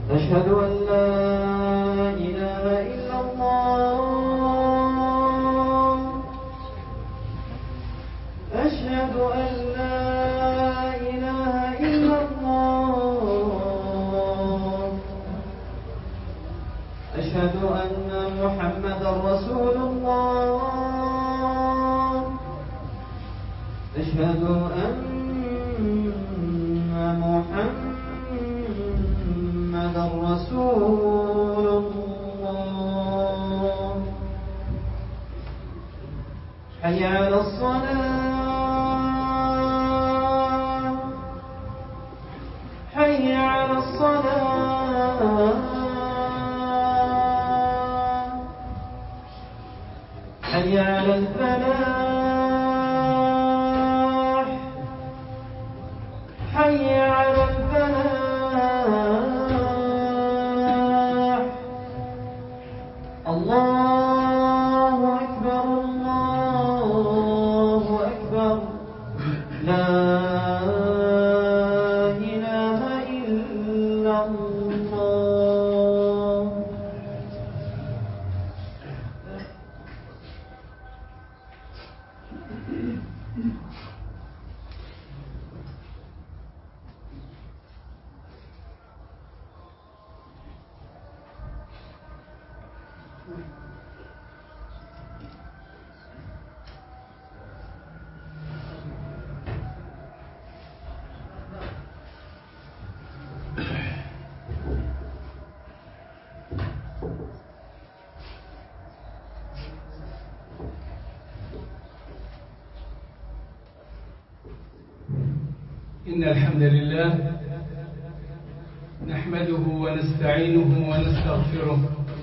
أشهد أن لا إله إلا الله. أشهد أن لا إله إلا الله. أشهد أن محمدا رسول الله. أشهد أن محمدا رسول الله. حي على الصلاة. حي على الصلاة. حي على الفلاح. حي على الفلاح. الله أكبر الله أكبر. لا إله إلا الله. إن الحمد لله نحمده ونستعينه ونستغفره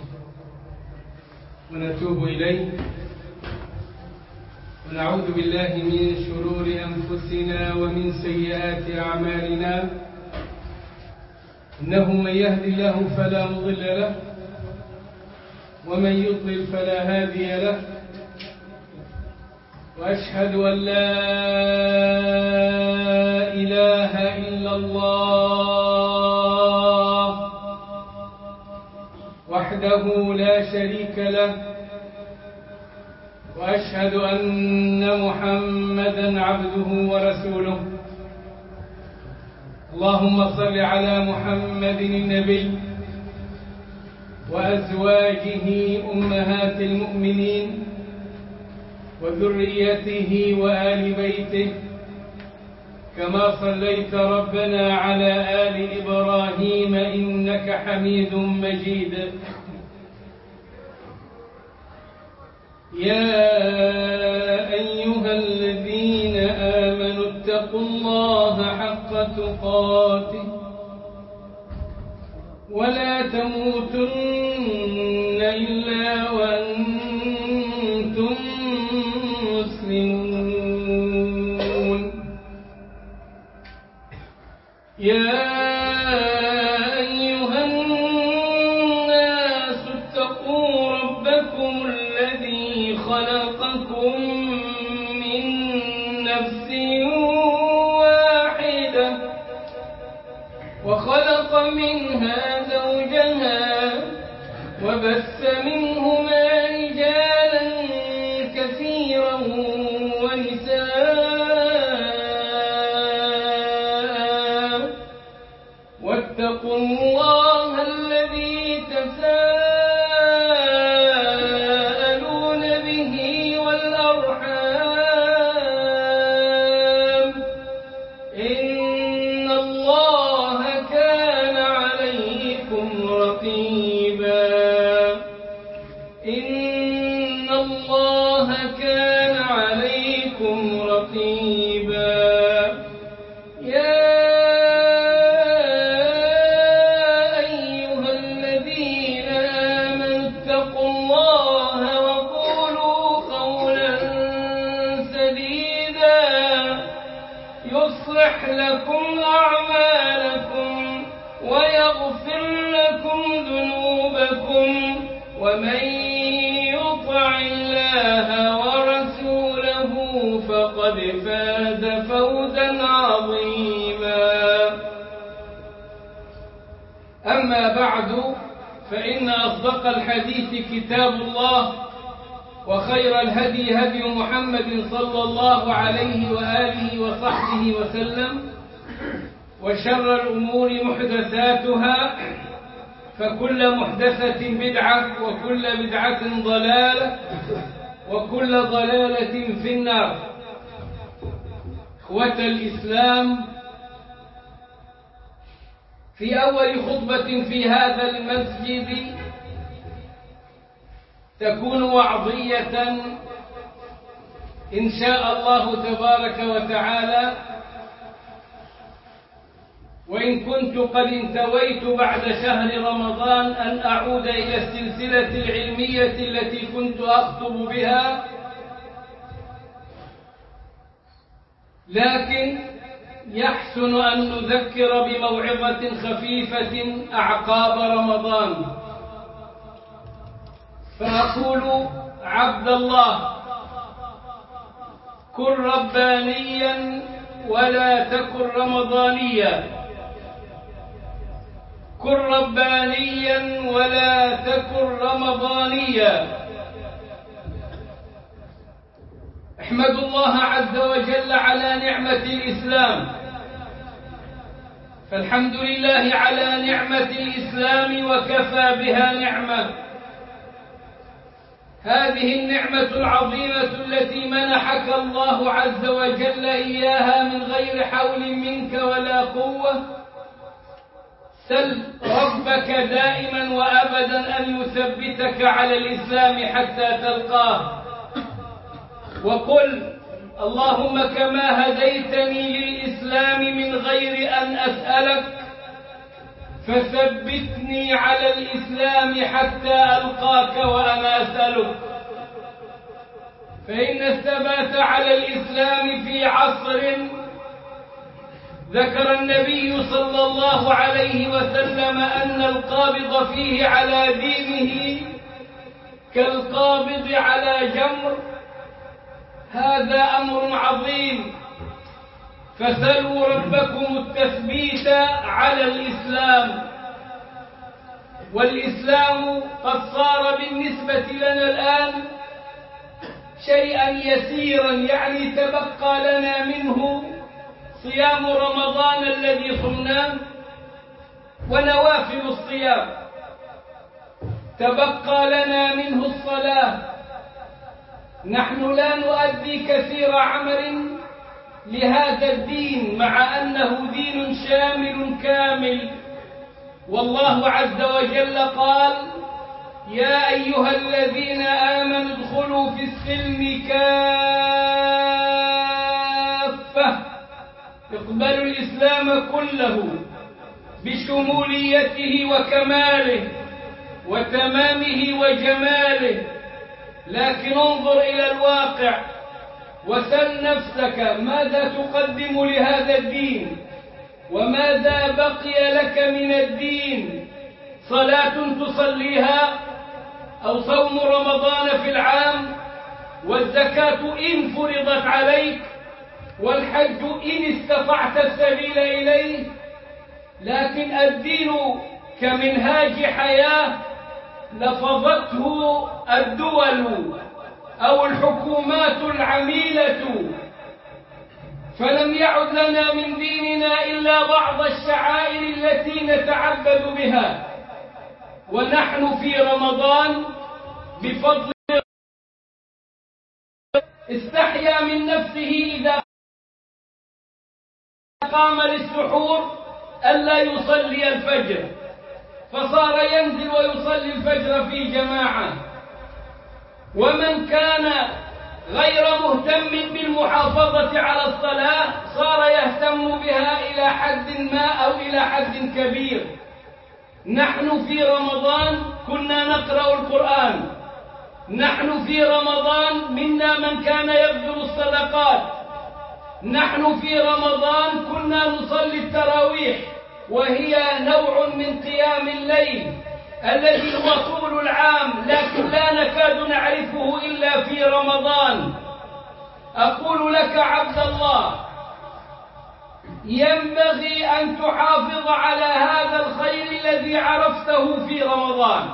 ونتوب إليه ونعوذ بالله من شرور أنفسنا ومن سيئات أعمالنا. إنه من يهد الله فلا مضل له ومن يضلل فلا هادي له. وأشهد أن لا إله إلا الله وحده لا شريك له. وأشهد أن محمدا عبده ورسوله. اللهم صل على محمد النبي وأزواجه أمهات المؤمنين وذريته وآل بيته كما صليت ربنا على آل إبراهيم إنك حميد مجيد. يا أيها الذين آمنوا اتقوا الله حق تقاته ولا تموتن إلا وأنتم مسلمون. يا أيها الناس اتقوا ربكم الذي خلقكم من نفس واحدة وخلق منها زوجها وبث منهما رجالا كثيرا ونساء. واتقوا الله الذي تساءلون به والأرحام إن الله كان عليكم رقيبا. إن الله كان عليكم رقيبا. يا أيها الذين آمنوا اتقوا الله وقولوا قولا سديدا يصلح لكم أعمالكم ويغفر لكم ذنوبكم ومن يطع الله ورسوله فقد فاز فوزا عظيما. أما بعد، فإن أصدق الحديث كتاب الله، وخير الهدي هدي محمد صلى الله عليه وآله وصحبه وسلم، وشر الأمور محدثاتها، فكل محدثة بدعة، وكل بدعة ضلالة، وكل ضلالة في النار. إخوة الإسلام، في أول خطبة في هذا المسجد تكون وعظية إن شاء الله تبارك وتعالى، وإن كنت قد انتويت بعد شهر رمضان أن أعود إلى السلسلة العلمية التي كنت أخطب بها، لكن يحسن أن نذكر بموعظة خفيفة أعقاب رمضان. فأقول: عبد الله، كن ربانيا ولا تكن رمضانيا، كن ربانيا ولا تكن رمضانيا. احمد الله عز وجل على نعمة الإسلام، فالحمد لله على نعمة الإسلام وكفى بها نعمة. هذه النعمة العظيمة التي منحك الله عز وجل إياها من غير حول منك ولا قوة، سل ربك دائما وأبدا أن يثبتك على الإسلام حتى تلقاه، وقل: اللهم كما هديتني للإسلام من غير أن أسألك، فثبتني على الإسلام حتى ألقاك وأنا أسألك. فإن الثبات على الإسلام في عصر ذكر النبي صلى الله عليه وسلم أن القابض فيه على دينه كالقابض على جمر، هذا أمر عظيم. فسلوا ربكم التثبيت على الإسلام. والإسلام قد صار بالنسبة لنا الآن شيئا يسيرا، يعني تبقى لنا منه صيام رمضان الذي صمناه ونوافل الصيام، تبقى لنا منه الصلاة. نحن لا نؤدي كثير عمل لهذا الدين، مع أنه دين شامل كامل. والله عز وجل قال: يا أيها الذين آمنوا ادخلوا في السلم كافة، اقبلوا الإسلام كله بشموليته وكماله وتمامه وجماله. لكن انظر إلى الواقع وسل نفسك: ماذا تقدم لهذا الدين؟ وماذا بقي لك من الدين؟ صلاة تصليها، أو صوم رمضان في العام، والزكاة إن فرضت عليك، والحج إن استطعت السبيل إليه. لكن الدين كمنهاج حياة لفظته الدول أو الحكومات العميلة، فلم يعد لنا من ديننا إلا بعض الشعائر التي نتعبد بها. ونحن في رمضان بفضل استحيا من نفسه إذا قام للسحور ألا يصلي الفجر، فصار ينزل ويصلي الفجر في جماعة. ومن كان غير مهتم بالمحافظة على الصلاة صار يهتم بها إلى حد ما أو إلى حد كبير. نحن في رمضان كنا نقرأ القرآن، نحن في رمضان منا من كان يبذل الصدقات، نحن في رمضان كنا نصلي التراويح، وهي نوع من قيام الليل الذي هو طول العام، لكن لا نكاد نعرفه إلا في رمضان. أقول لك عبد الله، ينبغي أن تحافظ على هذا الخير الذي عرفته في رمضان.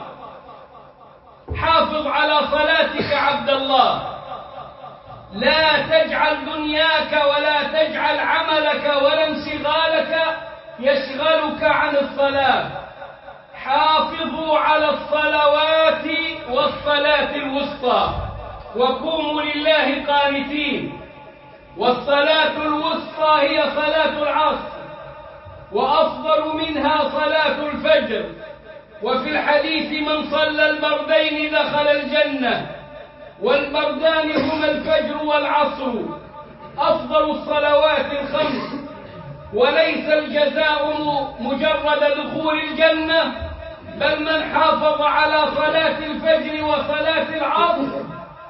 حافظ على صلاتك عبد الله، لا تجعل دنياك ولا تجعل عملك ولا انشغالك يشغلك عن الصلاة. حافظوا على الصلوات والصلاة الوسطى وقوموا لله قانتين. والصلاة الوسطى هي صلاة العصر، وأفضل منها صلاة الفجر. وفي الحديث من صلى البردين دخل الجنة، والبردان هما الفجر والعصر. أفضل الصلوات الخمس، وليس الجزاء مجرد دخول الجنة، بل من حافظ على صلاة الفجر وصلاة العصر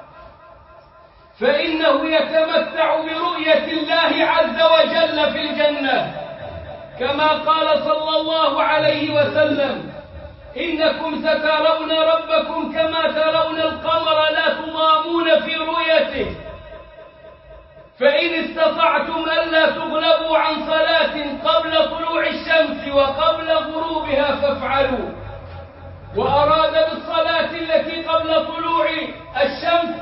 فإنه يتمتع برؤية الله عز وجل في الجنة، كما قال صلى الله عليه وسلم: إنكم سترون ربكم كما ترون القمر لا تضامون في رؤيته، فإن استطعتم ألا تغلبوا عن صلاة قبل طلوع الشمس وقبل غروبها فافعلوا. وأراد بالصلاة التي قبل طلوع الشمس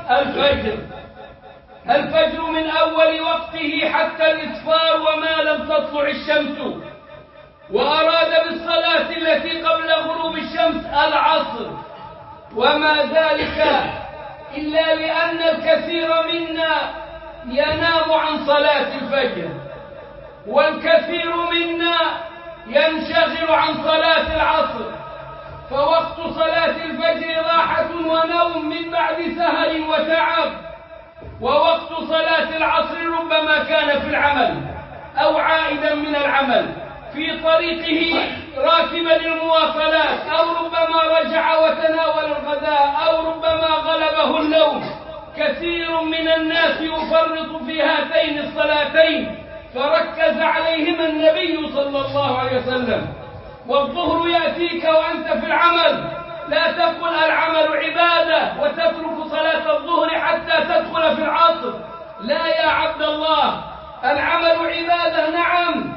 الفجر من أول وقته حتى الإسفار وما لم تطلع الشمس. وأراد بالصلاة التي قبل غروب الشمس العصر. وما ذلك إلا لأن الكثير منا ينام عن صلاة الفجر، والكثير منا ينشغل عن صلاة العصر، فوقت صلاة الفجر راحة ونوم من بعد سهر وتعب، ووقت صلاة العصر ربما كان في العمل أو عائدا من العمل في طريقه راكبا المواصلات، أو ربما رجع وتناول الغداء، أو ربما غلبه النوم. كثير من الناس يفرط في هاتين الصلاتين، فركز عليهما النبي صلى الله عليه وسلم. والظهر يأتيك وأنت في العمل، لا تقل العمل عبادة وتترك صلاة الظهر حتى تدخل في العصر. لا يا عبد الله، العمل عبادة نعم،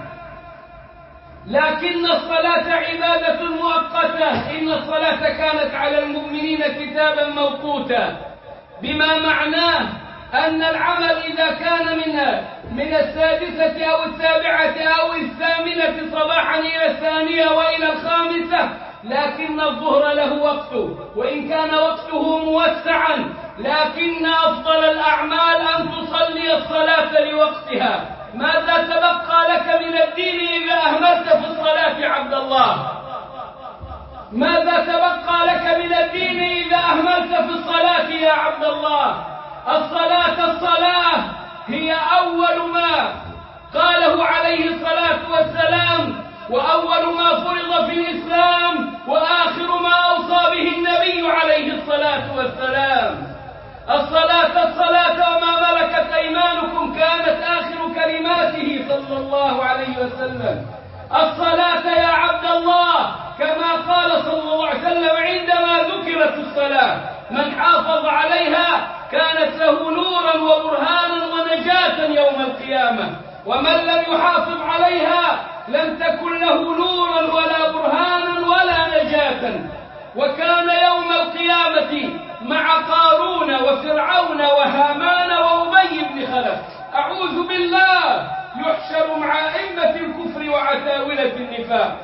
لكن الصلاة عبادة مؤقتة. إن الصلاة كانت على المؤمنين كتابا موقوتا، بما معناه أن العمل إذا كان من السادسة أو السابعة أو الثامنة صباحا إلى الثانية وإلى الخامسة، لكن الظهر له وقته، وإن كان وقته موسعا، لكن أفضل الأعمال أن تصلي الصلاة لوقتها. ماذا تبقى لك من الدين إذا أهملت في الصلاة عبد الله؟ ماذا تبقى لك من الدين إذا أهملت في الصلاة يا عبد الله؟ الصلاة هي أول ما قاله عليه الصلاة والسلام، وأول ما فرض في الإسلام، وآخر ما أوصى به النبي عليه الصلاة والسلام. الصلاة وما ملكت أيمانكم كانت آخر كلماته صلى الله عليه وسلم. الصلاة يا عبد الله كما قال صلى الله عليه وسلم عندما ذكرت الصلاة: من حافظ عليها كانت له نورا وبرهانا ونجاة يوم القيامة، ومن لم يحافظ عليها لم تكن له نورا ولا برهانا ولا نجاة. وكان يوم القيامة مع قارون وفرعون وهامان وأبي بن خلف، أعوذ بالله، يحشر مع أئمة الكفر وعتاولة النفاق.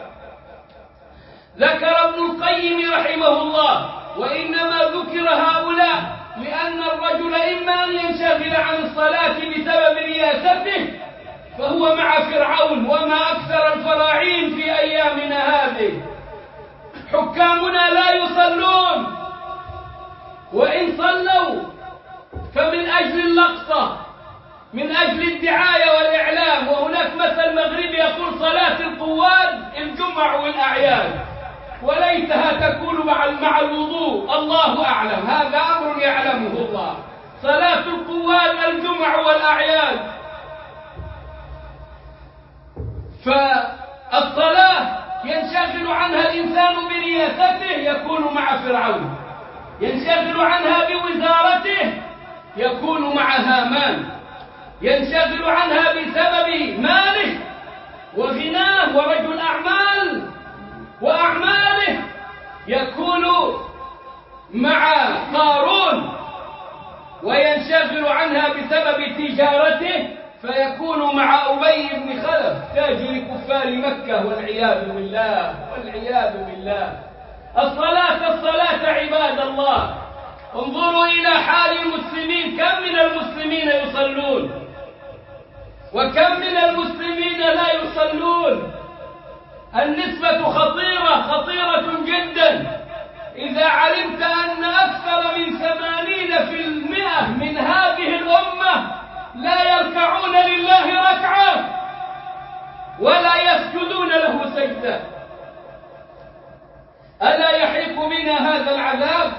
ذكر ابن القيم رحمه الله: وإنما ذكر هؤلاء لأن الرجل إما أن ينشغل عن الصلاة بسبب رياسته، فهو مع فرعون، وما أكثر الفراعين في أيامنا هذه. حكامنا لا يصلون، وإن صلوا فمن أجل اللقطة، من أجل الدعاية والإعلام. وهناك مثل مغربي يقول: صلاة القواد الجمع والأعياد، وليتها تكون مع الوضوء، الله أعلم، هذا أمر يعلمه الله. صلاة القواد الجمع والأعياد. فالصلاة ينشغل عنها الإنسان برياسته يكون مع فرعون، ينشغل عنها بوزارته يكون مع هامان، ينشغل عنها بسبب ماله وغناه ورجل أعمال وأعمال وينشغل عنها بسبب تجارته فيكون مع أبي بن خلف تاجر كفار مكة، والعياذ بالله والعياذ بالله. الصلاة عباد الله. انظروا إلى حال المسلمين، كم من المسلمين يصلون وكم من المسلمين لا يصلون. النسبة خطيرة جدا. إذا علمت أن أكثر من 80% من هذه الأمة لا يركعون لله ركعة ولا يسجدون له سجدة، ألا يحيق بنا هذا العذاب؟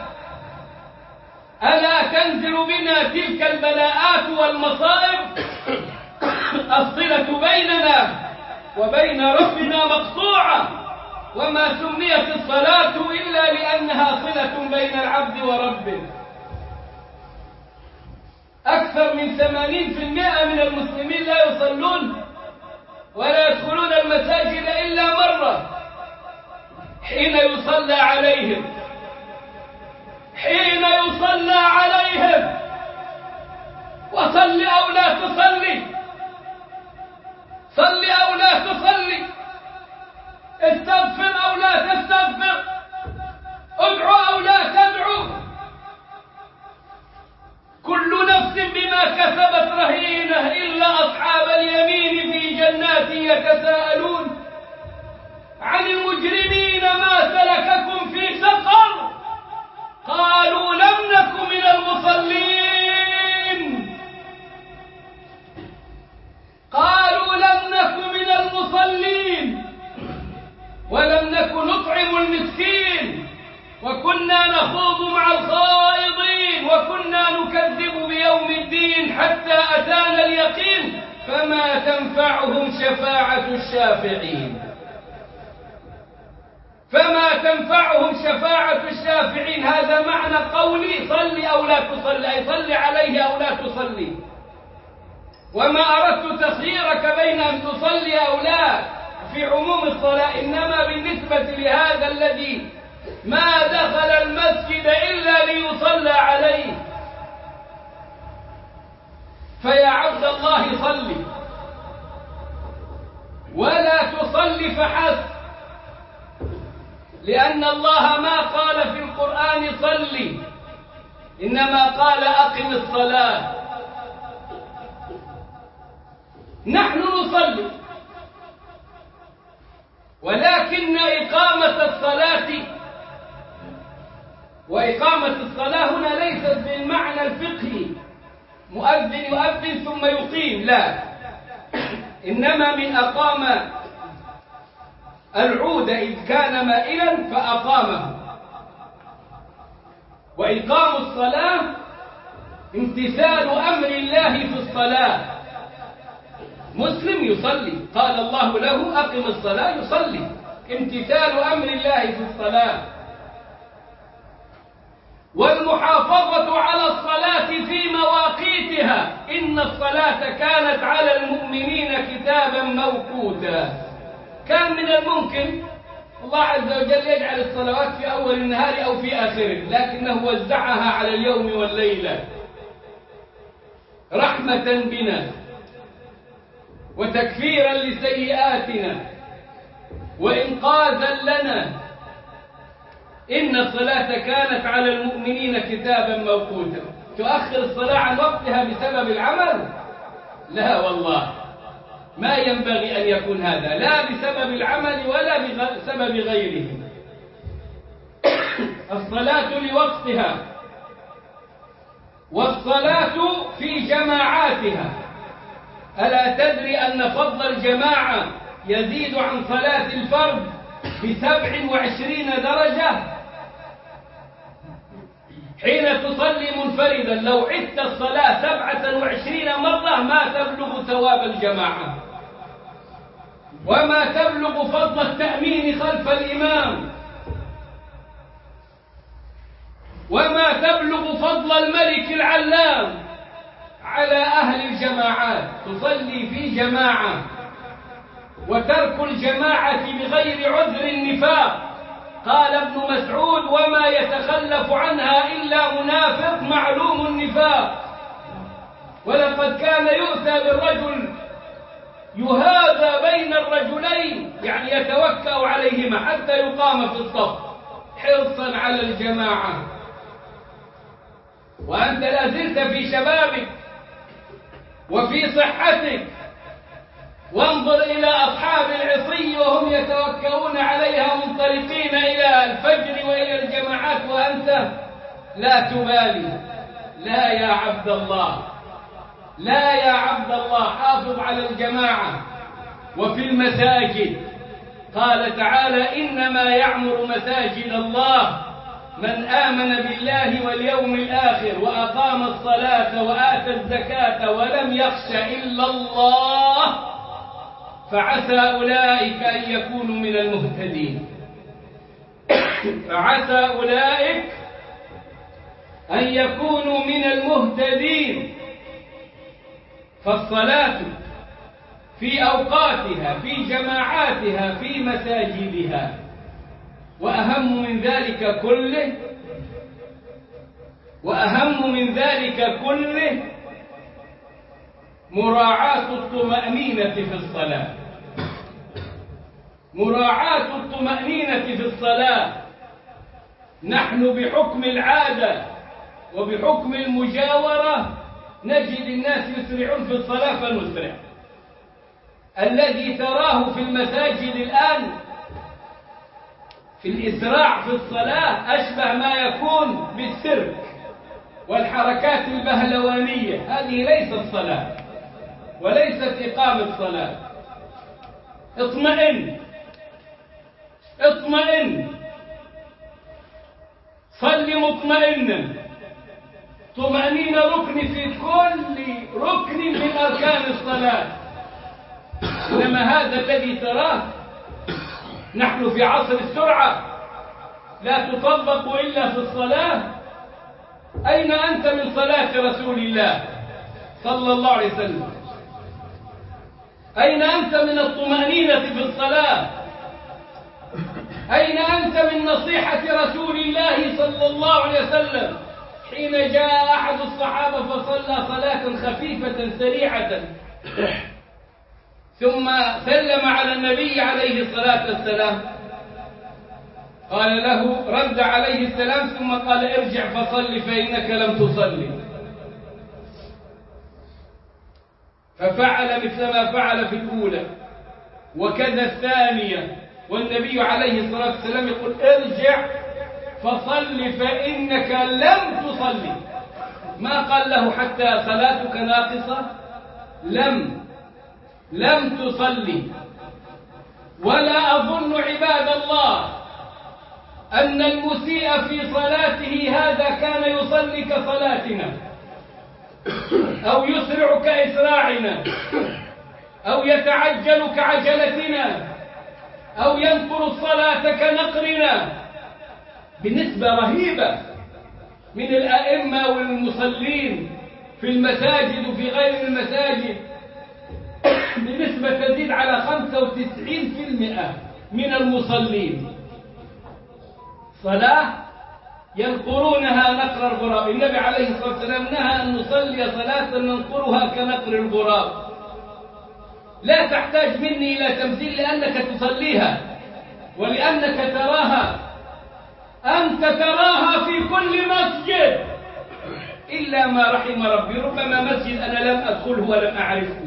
ألا تنزل بنا تلك البلاءات والمصائب؟ الصلة بيننا وبين ربنا مقطوعة، وما سميت الصلاة إلا لأنها صلة بين العبد وربه. أكثر من 80% من المسلمين لا يصلون ولا يدخلون المساجد إلا مرة، حين يصلى عليهم. وصل أو لا تصلي، صل أو لا تصلي، استغفر أو لا تستغفر، ادعو أو لا تدعو، كل نفس بما كسبت رهينة إلا أصحاب اليمين في جنات يتساءلون عن المجرمين ما سلككم في سقر؟ قالوا لم نك من المصلين. ولم نك نطعم المسكين، وكنا نخوض مع الخائضين، وكنا نكذب بيوم الدين حتى أتانا اليقين، فما تنفعهم شفاعة الشافعين. هذا معنى قولي صل أو لا تصلي، أي صل عليه أو لا تصلي. وما أردت تخييرك بين أن تصلي أو لا في عموم الصلاة، إنما بالنسبة لهذا الذي ما دخل المسجد إلا ليصلى عليه. فيا عبد الله صل، ولا تصل فحسب، لأن الله ما قال في القرآن صل، إنما قال أقم الصلاة. نحن نصلي، ولكن وإقامة الصلاة هنا ليست بالمعنى الفقهي مؤذن يؤذن ثم يقيم، لا، إنما من أقام العود إذ كان مائلا فأقامه. وإقام الصلاة امتثال أمر الله في الصلاة. مسلم يصلي، قال الله له أقم الصلاة، يصلي، امتثال أمر الله في الصلاة. والمحافظة على الصلاة في مواقيتها، إن الصلاة كانت على المؤمنين كتابا موقوتا. كان من الممكن الله عز وجل يجعل الصلوات في أول النهار أو في آخره، لكنه وزعها على اليوم والليلة رحمة بنا وتكفيرا لسيئاتنا وإنقاذا لنا. إن الصلاة كانت على المؤمنين كتابا موقوتا. تؤخر الصلاة عن وقتها بسبب العمل؟ لا والله، ما ينبغي أن يكون هذا، لا بسبب العمل ولا بسبب غيره. الصلاة لوقتها، والصلاة في جماعاتها. ألا تدري أن فضل الجماعة يزيد عن صلاة الفرد ب27 درجة؟ حين تصلي منفردا لو عدت الصلاة 27 مرة ما تبلغ ثواب الجماعة، وما تبلغ فضل التأمين خلف الإمام، وما تبلغ فضل الملك العلام على أهل الجماعات. تصلي في جماعة، وترك الجماعة بغير عذر النفاق. قال ابن مسعود: وما يتخلف عنها إلا منافق معلوم النفاق. ولقد كان يؤتى بالرجل يهادى بين الرجلين، يعني يتوكأ عليهما حتى يقام في الصف حرصا على الجماعة. وأنت لا زلت في شبابك وفي صحتك، وانظر إلى أصحاب العصي وهم يتوكؤون عليها منطلقين إلى الفجر وإلى الجماعات، وأنت لا تبالي. لا يا عبد الله، لا يا عبد الله، حافظ على الجماعة. وفي المساجد قال تعالى: إنما يعمر مساجد الله من آمن بالله واليوم الآخر وأقام الصلاة وآتى الزكاة ولم يخش إلا الله فعسى أولئك أن يكونوا من المهتدين. فعسى أولئك أن يكونوا من المهتدين. فالصلاة في أوقاتها، في جماعاتها، في مساجدها. وأهم من ذلك كله مراعاة الطمأنينة في الصلاة. مراعاة الطمأنينة في الصلاة. نحن بحكم العادة وبحكم المجاورة نجد الناس يسرعون في الصلاة فنسرع. الذي تراه في المساجد الآن في الإسراع في الصلاة أشبه ما يكون بالسيرك والحركات البهلوانية. هذه ليست صلاة وليست إقامة صلاة. اطمئن، صل مطمئنا. طمأنينة ركن في كل ركن من أركان الصلاة. إنما هذا الذي تراه، نحن في عصر السرعة لا تطبق إلا في الصلاة. أين أنت من صلاة رسول الله صلى الله عليه وسلم؟ أين أنت من الطمأنينة في الصلاة؟ أين أنت من نصيحة رسول الله صلى الله عليه وسلم حين جاء أحد الصحابة فصلى صلاة خفيفة سريعة ثم سلم على النبي عليه الصلاة والسلام؟ قال له، رد عليه السلام ثم قال: ارجع فصل فإنك لم تصلي. ففعل مثل ما فعل في الأولى وكذا الثانية. والنبي عليه الصلاة والسلام يقول: ارجع فصل فإنك لم تصلي. ما قال له حتى صلاتك ناقصة، لم تصلي. ولا أظن عباد الله أن المسيء في صلاته هذا كان يصلي كصلاتنا، أو يسرع كإسراعنا، أو يتعجل كعجلتنا، أو ينقر الصلاة كنقرنا. بنسبة رهيبة من الأئمة والمصلين في المساجد وفي غير المساجد، بنسبة تزيد على 95% من المصلين صلاة ينقرونها نقر الغراب. النبي عليه الصلاة والسلام نهى أن نصلي صلاة ننقرها كنقر الغراب. لا تحتاج مني إلى تمثيل لأنك تصليها ولأنك تراها. أنت تراها في كل مسجد إلا ما رحم ربي. ربما مسجد أنا لم أدخله ولم أعرفه،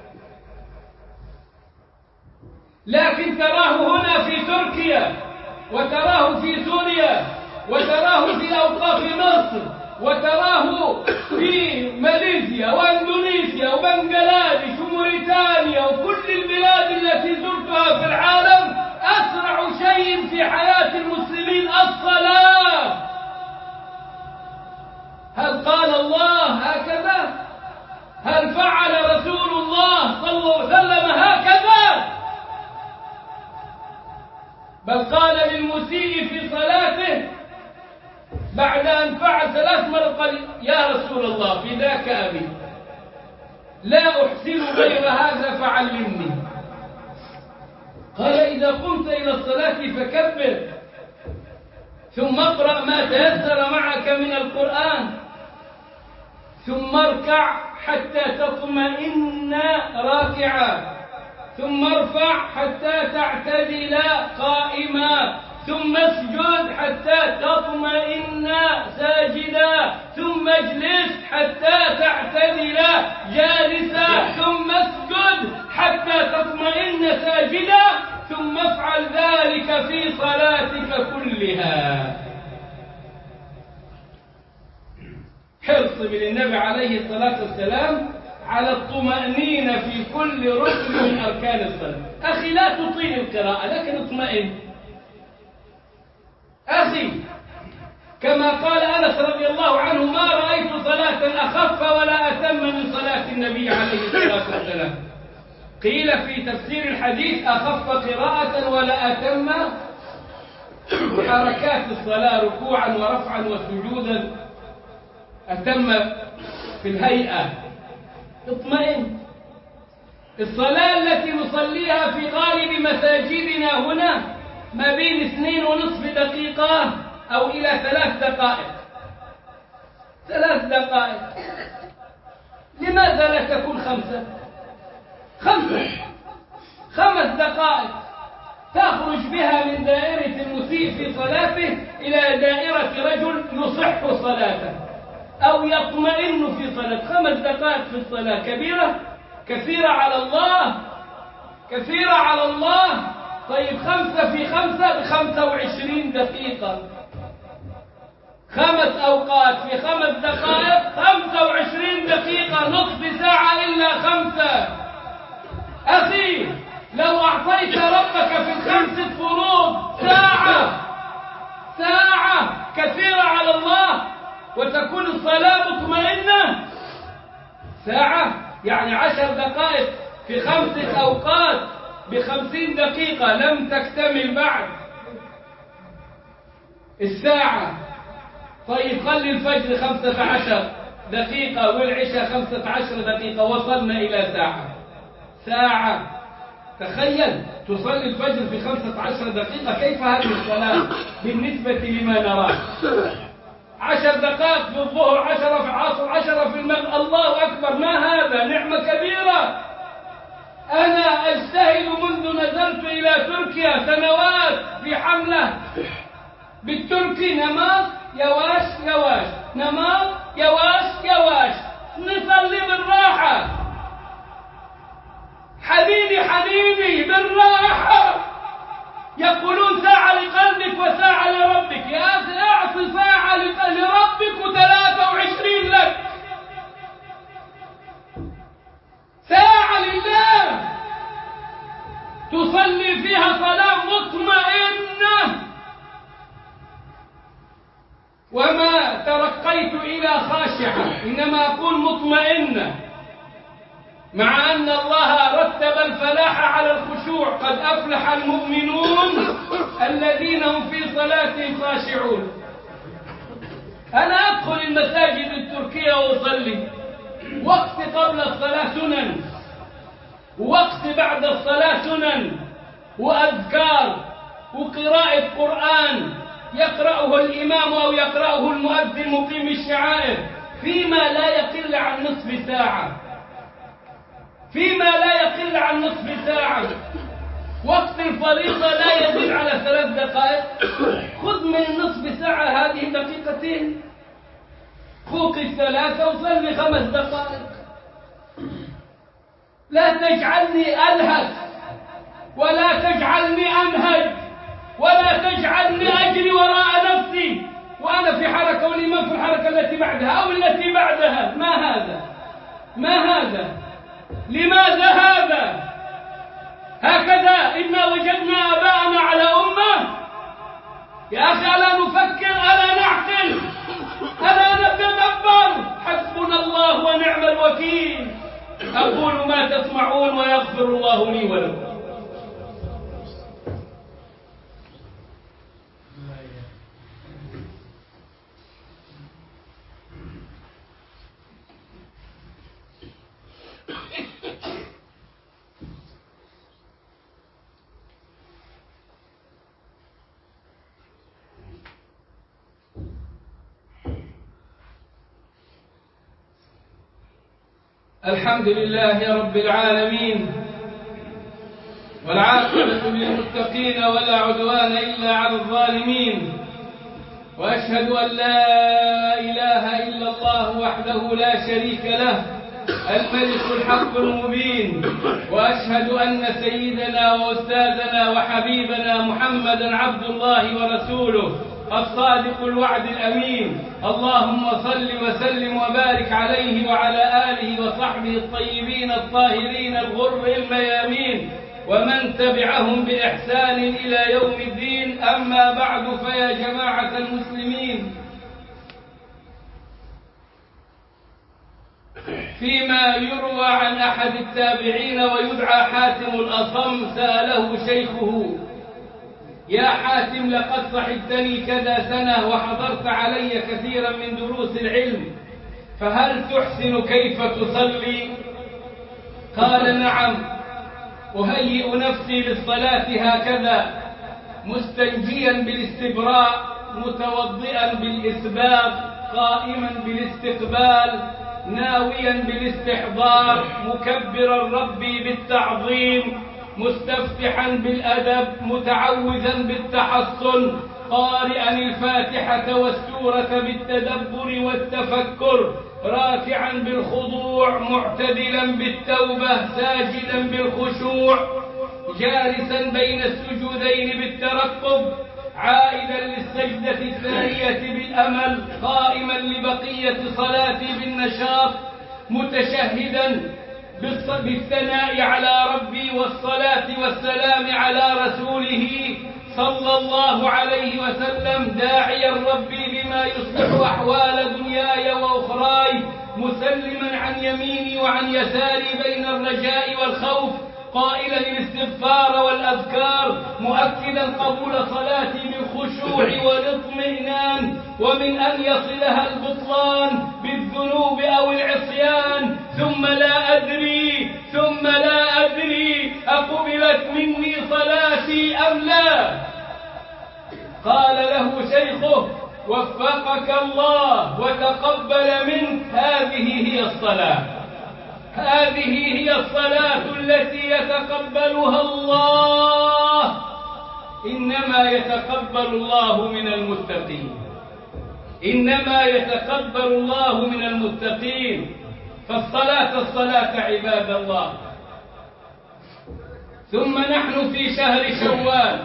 لكن تراه هنا في تركيا، وتراه في سوريا، وتراه في أوقاف مصر، وتراه في ماليزيا وإندونيسيا وبنغلاديش وموريتانيا وكل البلاد التي زرتها في العالم. أسرع شيء في حياة المسلمين الصلاة. هل قال الله هكذا؟ هل فعل رسول الله صلى الله عليه وسلم هكذا؟ بل قال للمسيء في صلاته بعد أن فعل 3 مرات قال: يا رسول الله فداك أبي لا أحسن غير هذا فعلمني. قال: إذا قمت إلى الصلاة فكبر ثم اقرأ ما تيسر معك من القرآن، ثم اركع حتى تطمئن راكعا، ثم ارفع حتى تعتدل قائما، ثم اسجد حتى تطمئن ساجدا، ثم اجلس حتى تعتدل جالسا، ثم اسجد حتى تطمئن ساجدا، ثم افعل ذلك في صلاتك كلها. حرص من النبي عليه الصلاة والسلام على الطمأنينة في كل ركن من أركان الصلاة. أخي لا تطيل القراءة لكن اطمئن. أخي كما قال أنس رضي الله عنه: ما رأيت صلاة أخف ولا أتم من صلاة النبي عليه الصلاة والسلام. قيل في تفسير الحديث: أخف قراءة ولا أتم حركات الصلاة ركوعا ورفعا وسجودا، أتم في الهيئة. اطمئن. الصلاة التي نصليها في غالب مساجدنا هنا ما بين 2.5 دقيقة أو إلى 3 دقائق. 3 دقائق. لماذا لا تكون 5؟ 5 دقائق تخرج بها من دائرة المسيء في صلاته إلى دائرة رجل يصح صلاته أو يطمئن في صلاته. 5 دقائق في الصلاة كبيرة؟ كثيرة على الله؟ كثيرة على الله؟ طيب 5 في 5 ب25 دقيقة. 5 أوقات في 5 دقائق 25 دقيقة، نصف ساعة إلا 5. أخي لو أعطيت ربك في ال5 فروض ساعة كثيرة على الله وتكون الصلاة مطمئنة. ساعة يعني 10 دقائق في 5 أوقات ب50 دقيقة لم تكتمل بعد الساعة. طيب خلي الفجر 15 دقيقة والعشاء 15 دقيقة، وصلنا إلى ساعة. تخيل تصلي الفجر في 15 دقيقة، كيف هذه الصلاة بالنسبة لما نراه؟ 10 دقائق في الظهر، 10 في العصر، 10 في المغرب. الله أكبر، ما هذا؟ نعمة كبيرة. أنا أجتهد منذ نزلت إلى تركيا سنوات في حملة بالتركي: نماط يواش، نماط يواش، نصلي بالراحة. حبيبي بالراحة. يقولون ساعة لقلبك وساعة لربك. يا أخي أعطي ساعة لربك و23 لك. ساعة لله تصلي فيها صلاة مطمئنة. وما ترقيت إلى خاشعة، إنما أكون مطمئنة، مع أن الله رتب الفلاح على الخشوع: قد أفلح المؤمنون الذين هم في صلاتهم خاشعون. أنا أدخل المساجد التركية وأصلي، وقت قبل الصلاة سنن، ووقت بعد الصلاة سنن، وأذكار، وقراءة قرآن يقرأه الإمام أو يقرأه المؤذن مقيم الشعائر فيما لا يقل عن نصف ساعة. وقت الفريضة لا يزيد على 3 دقائق. خذ من النصف ساعة هذه دقيقتين، فوق 3 وصلي 5 دقائق. لا تجعلني ألهث، ولا تجعلني أنهج، ولا تجعلني أجري وراء نفسي وأنا في حركة والإمام في الحركة التي بعدها أو التي بعدها. ما هذا؟ لماذا هذا؟ هكذا إنا وجدنا آباءنا على أمة. يا أخي ألا نفكر، ألا نعقل، ألا نتدبر؟ حسبنا الله ونعم الوكيل. أقول ما تسمعون ويغفر الله لي ولكم. الحمد لله رب العالمين، والعاقبة للمتقين ولا عدوان إلا على الظالمين، وأشهد أن لا إله إلا الله وحده لا شريك له الملك الحق المبين، وأشهد أن سيدنا وأستاذنا وحبيبنا محمدا عبد الله ورسوله الصادق الوعد الأمين. اللهم صل وسلم وبارك عليه وعلى آله وصحبه الطيبين الطاهرين الغر الميامين، ومن تبعهم بإحسان إلى يوم الدين. أما بعد، فيا جماعة المسلمين، فيما يروى عن أحد التابعين ويدعى حاتم الأصم، سأله شيخه: يا حاتم، لقد صحبتني كذا سنة وحضرت علي كثيرا من دروس العلم، فهل تحسن كيف تصلي؟ قال: نعم، أهيئ نفسي للصلاة هكذا: مستنجيا بالاستبراء، متوضئا بالإسباغ، قائما بالاستقبال، ناويا بالاستحضار، مكبرا ربي بالتعظيم، مستفتحا بالأدب، متعوذا بالتحصن، قارئا الفاتحة والسورة بالتدبر والتفكر، راكعا بالخضوع، معتدلا بالتوبة، ساجدا بالخشوع، جالسا بين السجودين بالترقب، عائدا للسجدة الثانية بالأمل، قائما لبقية صلاتي بالنشاط، متشهدا بالثناء على ربي والصلاة والسلام على رسوله صلى الله عليه وسلم، داعيا ربي بما يصلح أحوال دنياي وأخراي، مسلما عن يميني وعن يساري بين الرجاء والخوف، قائلا الاستغفار والأذكار، مؤكدا قبول صلاتي بالخشوع والاطمئنان، ومن أن يصلها البطلان بالذنوب أو العصيان، ثم لا أدري أقبلت مني صلاتي أم لا. قال له شيخه: وفقك الله وتقبل منك، هذه هي الصلاة التي يتقبلها الله. إنما يتقبل الله من المتقين، فالصلاة عباد الله. ثم نحن في شهر شوال،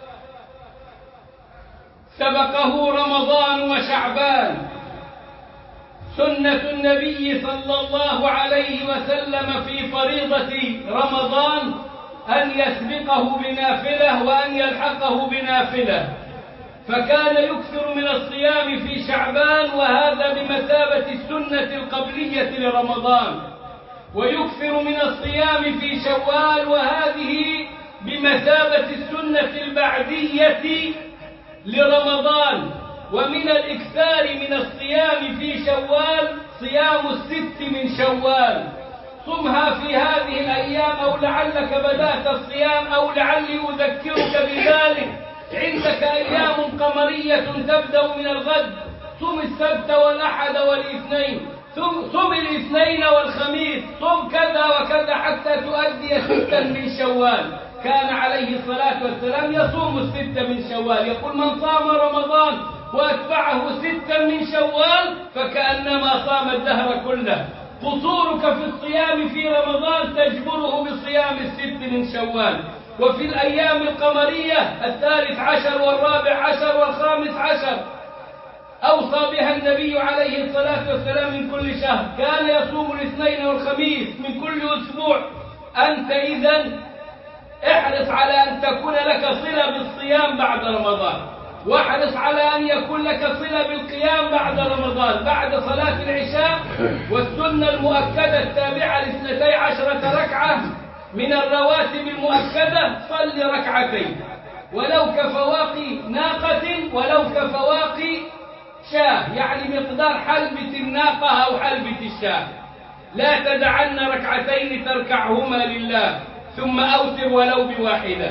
سبقه رمضان وشعبان. سنة النبي صلى الله عليه وسلم في فريضة رمضان أن يسبقه بنافلة وأن يلحقه بنافلة، فكان يكثر من الصيام في شعبان، وهذا بمثابة السنة القبلية لرمضان، ويكثر من الصيام في شوال، وهذه بمثابة السنة البعدية لرمضان. ومن الإكثار من الصيام في شوال صيام 6 من شوال، صمها في هذه الأيام، أو لعلك بدأت الصيام، أو لعلي أذكرك بذلك. عندك أيام قمرية تبدأ من الغد، صم السبت والأحد والاثنين، صم الاثنين والخميس، صم كذا وكذا حتى تؤدي 6 من شوال. كان عليه الصلاة والسلام يصوم 6 من شوال، يقول: من صام رمضان وأتبعه 6 من شوال فكأنما صام الدهر كله. قصورك في الصيام في رمضان تجبره بصيام 6 من شوال. وفي الأيام القمرية 13 و14 و15 أوصى بها النبي عليه الصلاة والسلام من كل شهر، كان يصوم الاثنين والخميس من كل أسبوع. أنت إذن احرص على أن تكون لك صلة بالصيام بعد رمضان، واحرص على أن يكون لك صلة بالقيام بعد رمضان بعد صلاة العشاء. والسنة المؤكدة التابعة ل12 ركعة من الرواتب المؤكدة، صل ركعتين ولو كفواقي ناقة ولو كفواقي شاة، يعني مقدار حلبة الناقة أو حلبة الشاة. لا تدعن ركعتين تركعهما لله، ثم أوتر ولو بواحدة،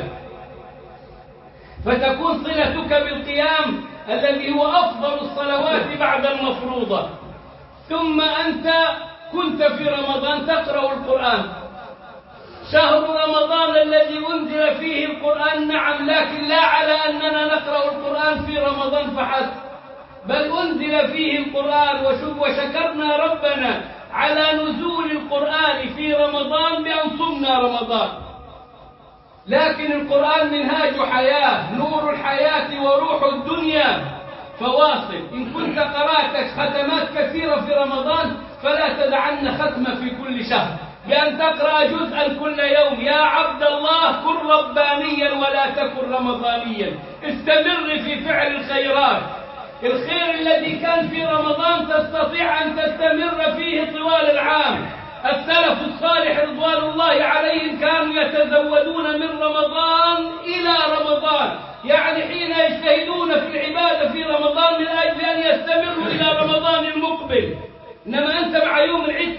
فتكون صلتك بالقيام الذي هو أفضل الصلوات بعد المفروضة. ثم أنت كنت في رمضان تقرأ القرآن. شهر رمضان الذي أنزل فيه القرآن، نعم، لكن لا على أننا نقرأ القرآن في رمضان فحسب، بل أنزل فيه القرآن. وشكرنا ربنا على نزول القرآن في رمضان بأن صمنا رمضان. لكن القرآن منهاج حياة، نور الحياة وروح الدنيا، فواصل. إن كنت قرأت ختمات كثيرة في رمضان فلا تدعن ختمة في كل شهر، بأن تقرأ جزءا كل يوم. يا عبد الله كن ربانيا ولا تكن رمضانيا، استمر في فعل الخيرات. الخير الذي كان في رمضان تستطيع أن تستمر فيه طوال العام. السلف الصالح رضوان الله عليهم كانوا يتزودون من رمضان إلى رمضان، يعني حين يجتهدون في العبادة في رمضان من أجل أن يستمروا إلى رمضان المقبل. إنما أنت مع يوم العيد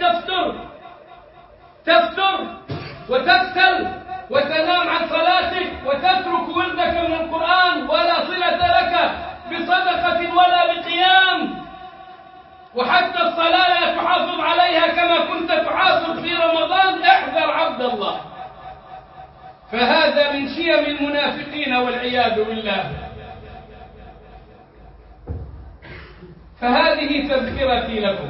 تفتر وتكسل وتنام عن صلاتك وتترك ولدك من القرآن، ولا صلة لك بصدقة ولا بقيام، وحتى الصلاة لا تحافظ عليها كما كنت تحافظ في رمضان. احذر عبد الله، فهذا من شيم المنافقين والعياذ بالله. فهذه تذكرتي لكم،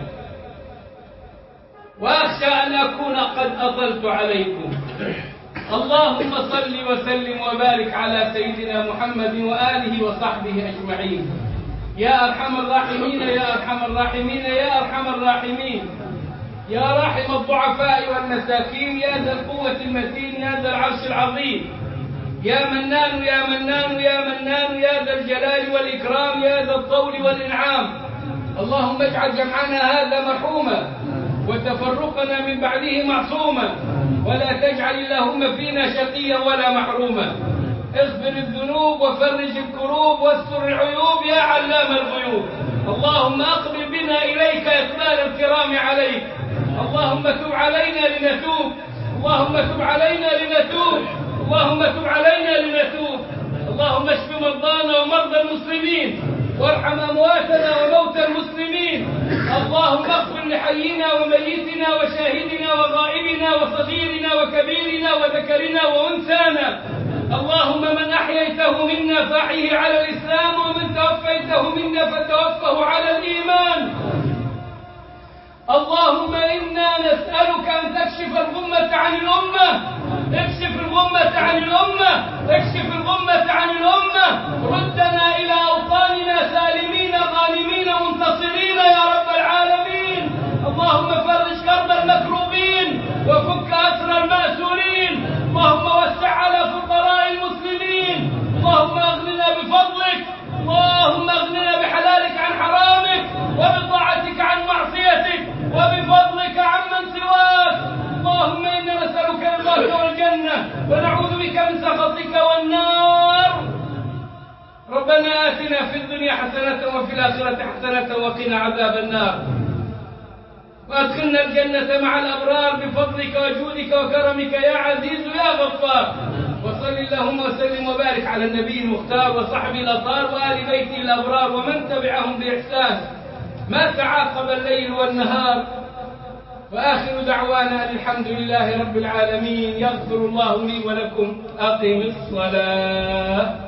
وأخشى أن أكون قد أطلت عليكم. اللهم صل وسلم وبارك على سيدنا محمد وآله وصحبه أجمعين. يا أرحم الراحمين يا أرحم الراحمين يا أرحم الراحمين، يا راحم الضعفاء والمساكين، يا ذا القوة المتين، يا ذا العرش العظيم، يا منان يا منان يا منان، يا ذا الجلال والإكرام، يا ذا الطول والإنعام. اللهم اجعل جمعنا هذا مرحوما وتفرقنا من بعده معصوما، ولا تجعل اللهم فينا شقيا ولا محروما. اغفر الذنوب وفرج الكروب واستر العيوب يا علام الغيوب. اللهم اقبل بنا إليك إقبال الكرام عليك. اللهم تب علينا لنتوب، اللهم تب علينا لنتوب، اللهم تب علينا لنتوب. اللهم اشف مرضانا ومرضى المسلمين، وارحم أمواتنا وموتى المسلمين. اللهم اغفر لحينا وميتنا وشاهدنا وغائبنا وصغيرنا وكبيرنا وذكرنا وأنثانا. اللهم من أحييته منا فأحيه على الإسلام، ومن توفيته منا فتوفه على الإيمان. اللهم إنا نسألك أن تكشف الغمة عن الأمة، اكشف الغمة عن الأمة، اكشف الغمة عن الأمة. ردنا إلى أوطاننا سالمين غانمين منتصرين يا رب العالمين. اللهم فرج كرب المكروبين وفك أسر المأسورين. اللهم وسع على فقراء المسلمين. اللهم أغننا بفضلك، اللهم أغننا بحلالك عن حرامك، وبطاعتك عن معصيتك، وبفضلك عمن سواك. اللهم إنا نسألك رضاك والجنة، ونعوذ بك من سخطك والنار. ربنا آتنا في الدنيا حسنة وفي الآخرة حسنة وقنا عذاب النار، وأدخلنا الجنة مع الأبرار بفضلك وجودك وكرمك يا عزيز يا غفار. وصل اللهم وسلم وبارك على النبي المختار وصحبه الأطهار وآل بيته الأبرار ومن تبعهم بإحسان ما تعاقب الليل والنهار. وآخر دعوانا الحمد لله رب العالمين. يغفر الله لي ولكم. أقم الصلاة.